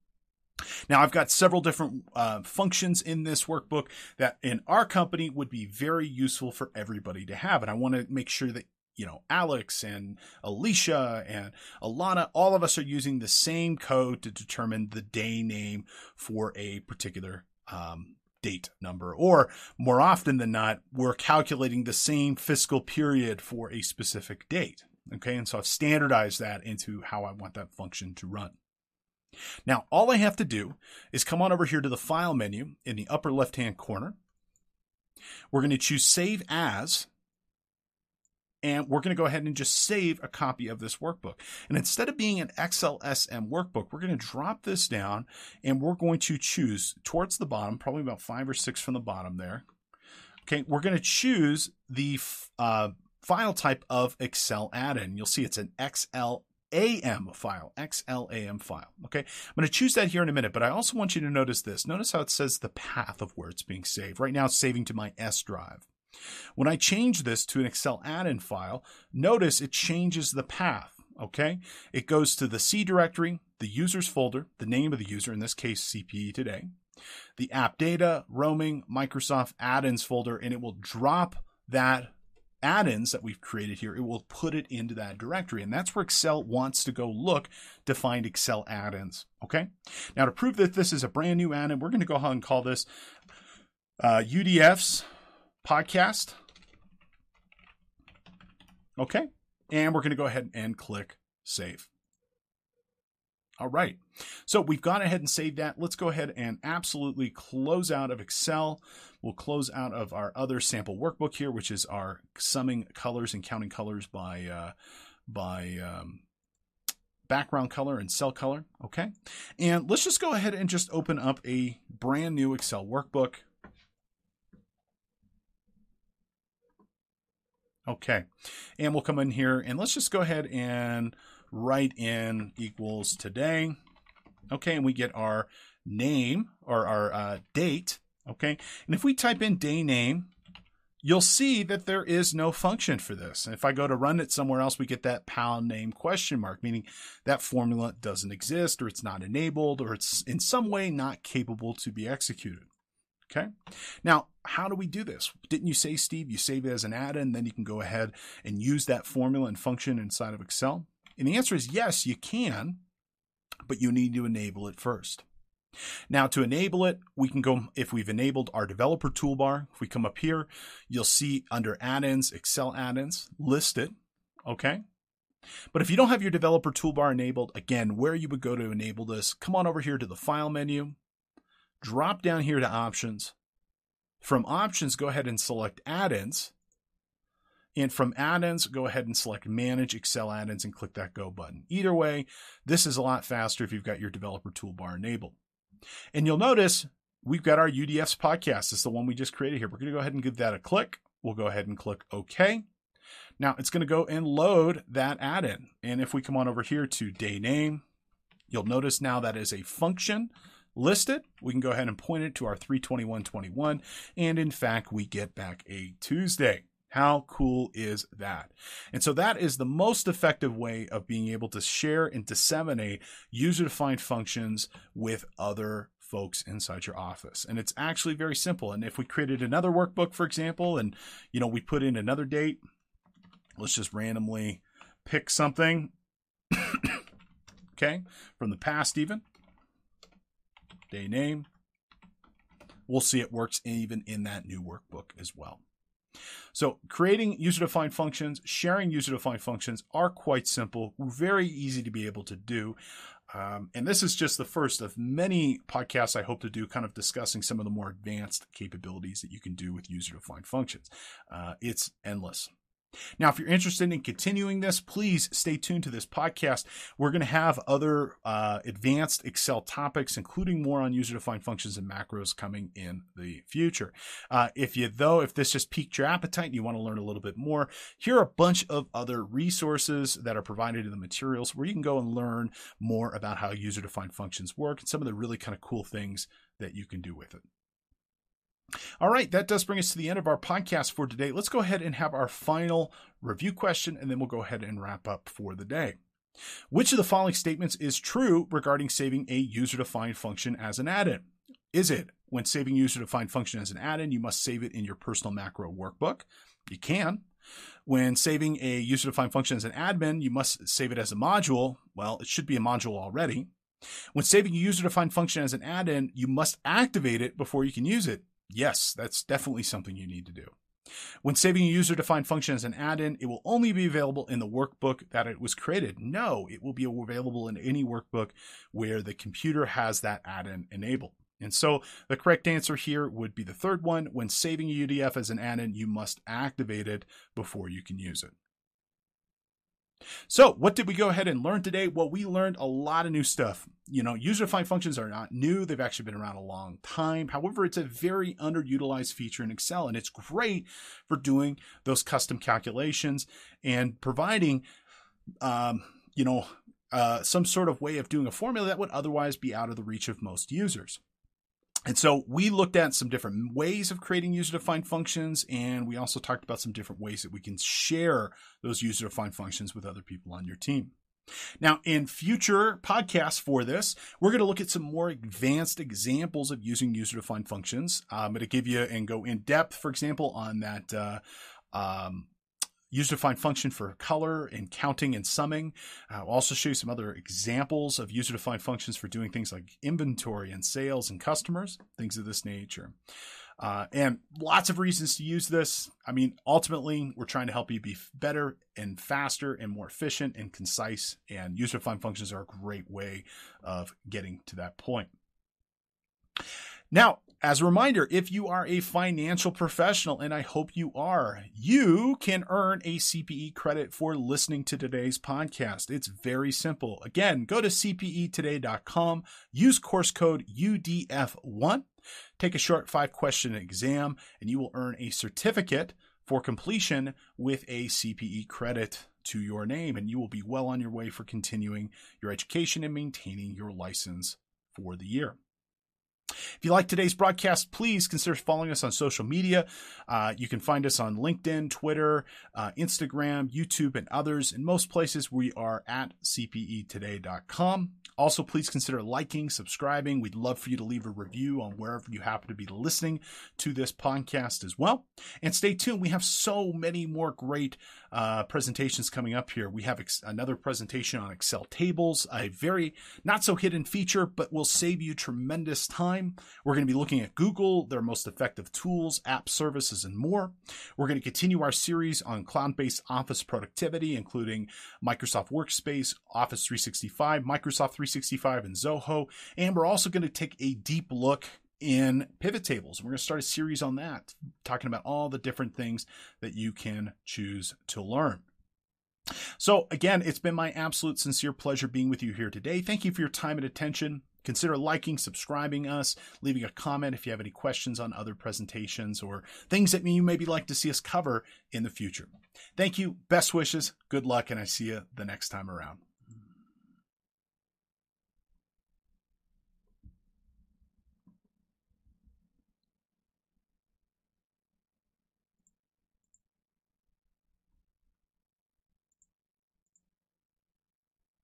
Now, I've got several different uh, functions in this workbook that in our company would be very useful for everybody to have, and I want to make sure that you know, Alex and Alicia and Alana, all of us are using the same code to determine the day name for a particular um, date number. Or more often than not, we're calculating the same fiscal period for a specific date. Okay, and so I've standardized that into how I want that function to run. Now, all I have to do is come on over here to the File menu in the upper left-hand corner. We're going to choose Save As. And we're going to go ahead and just save a copy of this workbook. And instead of being an X L S M workbook, we're going to drop this down and we're going to choose towards the bottom, probably about five or six from the bottom there. Okay, we're going to choose the uh, file type of Excel add-in. You'll see it's an X L A M file, X L A M file. Okay, I'm going to choose that here in a minute, but I also want you to notice this. Notice how it says the path of where it's being saved. Right now it's saving to my S drive. When I change this to an Excel add-in file, notice it changes the path, okay? It goes to the C directory, the users folder, the name of the user, in this case, C P E Today, the app data, roaming, Microsoft add-ins folder, and it will drop that add-ins that we've created here. It will put it into that directory, and that's where Excel wants to go look to find Excel add-ins, okay? Now, to prove that this is a brand new add-in, we're going to go ahead and call this uh, U D F's podcast. Okay. And we're going to go ahead and click save. All right. So we've gone ahead and saved that. Let's go ahead and absolutely close out of Excel. We'll close out of our other sample workbook here, which is our summing colors and counting colors by, uh, by, um, background color and cell color. Okay. And let's just go ahead and just open up a brand new Excel workbook. Okay, and we'll come in here and let's just go ahead and write in equals today. Okay, and we get our name or our uh, date. Okay, and if we type in day name, you'll see that there is no function for this. And if I go to run it somewhere else, we get that pound name question mark, meaning that formula doesn't exist or it's not enabled or it's in some way not capable to be executed. Okay. Now, how do we do this? Didn't you say, Steve, you save it as an add-in, then you can go ahead and use that formula and function inside of Excel? And the answer is yes, you can, but you need to enable it first. Now, to enable it, we can go, if we've enabled our developer toolbar, if we come up here, you'll see under add-ins, Excel add-ins listed. Okay. But if you don't have your developer toolbar enabled, again, where you would go to enable this, come on over here to the File menu. Drop down here to Options. From Options, go ahead and select Add-ins. And from Add-ins, go ahead and select Manage Excel Add-ins and click that Go button. Either way, this is a lot faster if you've got your developer toolbar enabled. And you'll notice we've got our U D F's podcast. It's the one we just created here. We're going to go ahead and give that a click. We'll go ahead and click OK. Now, it's going to go and load that add-in. And if we come on over here to day name, you'll notice now that is a function listed, we can go ahead and point it to our three twenty-one twenty-one. And in fact, we get back a Tuesday. How cool is that? And so that is the most effective way of being able to share and disseminate user-defined functions with other folks inside your office. And it's actually very simple. And if we created another workbook, for example, and, you know, we put in another date, let's just randomly pick something, okay, from the past even, day name, we'll see it works even in that new workbook as well. So creating user-defined functions, sharing user-defined functions are quite simple, very easy to be able to do. Um, and this is just the first of many podcasts I hope to do kind of discussing some of the more advanced capabilities that you can do with user-defined functions. Uh, it's endless. Now, if you're interested in continuing this, please stay tuned to this podcast. We're going to have other uh, advanced Excel topics, including more on user-defined functions and macros coming in the future. Uh, if you, though, if this just piqued your appetite and you want to learn a little bit more, here are a bunch of other resources that are provided in the materials where you can go and learn more about how user-defined functions work and some of the really kind of cool things that you can do with it. All right, that does bring us to the end of our podcast for today. Let's go ahead and have our final review question, and then we'll go ahead and wrap up for the day. Which of the following statements is true regarding saving a user-defined function as an add-in? Is it, when saving user-defined function as an add-in, you must save it in your personal macro workbook? You can. When saving a user-defined function as an admin, you must save it as a module. Well, it should be a module already. When saving a user-defined function as an add-in, you must activate it before you can use it. Yes, that's definitely something you need to do. When saving a user-defined function as an add-in, it will only be available in the workbook that it was created. No, it will be available in any workbook where the computer has that add-in enabled. And so the correct answer here would be the third one. When saving a U D F as an add-in, you must activate it before you can use it. So what did we go ahead and learn today? Well, we learned a lot of new stuff. You know, user-defined functions are not new. They've actually been around a long time. However, it's a very underutilized feature in Excel, and it's great for doing those custom calculations and providing, um, you know, uh, some sort of way of doing a formula that would otherwise be out of the reach of most users. And so we looked at some different ways of creating user-defined functions, and we also talked about some different ways that we can share those user-defined functions with other people on your team. Now, in future podcasts for this, we're going to look at some more advanced examples of using user-defined functions. I'm going to give you and go in depth, for example, on that uh, um, user-defined function for color and counting and summing. I'll also show you some other examples of user-defined functions for doing things like inventory and sales and customers, things of this nature. Uh, and lots of reasons to use this. I mean, ultimately, we're trying to help you be better and faster and more efficient and concise, and user-defined functions are a great way of getting to that point. Now, as a reminder, if you are a financial professional, and I hope you are, you can earn a C P E credit for listening to today's podcast. It's very simple. Again, go to C P E today dot com, use course code U D F one, take a short five-question exam, and you will earn a certificate for completion with a C P E credit to your name, and you will be well on your way for continuing your education and maintaining your license for the year. If you like today's broadcast, please consider following us on social media. Uh, you can find us on LinkedIn, Twitter, uh, Instagram, YouTube, and others. In most places, we are at C P E today dot com. Also, please consider liking, subscribing. We'd love for you to leave a review on wherever you happen to be listening to this podcast as well. And stay tuned. We have so many more great uh, presentations coming up here. We have ex- another presentation on Excel tables, a very not so hidden feature, but will save you tremendous time. We're going to be looking at Google, their most effective tools, app services, and more. We're going to continue our series on cloud-based office productivity, including Microsoft Workspace, Office three sixty-five, Microsoft three sixty-five, and Zoho. And we're also going to take a deep look in pivot tables. We're going to start a series on that, talking about all the different things that you can choose to learn. So again, it's been my absolute sincere pleasure being with you here today. Thank you for your time and attention. Consider liking, subscribing us, leaving a comment if you have any questions on other presentations or things that you maybe like to see us cover in the future. Thank you. Best wishes. Good luck. And I see you the next time around.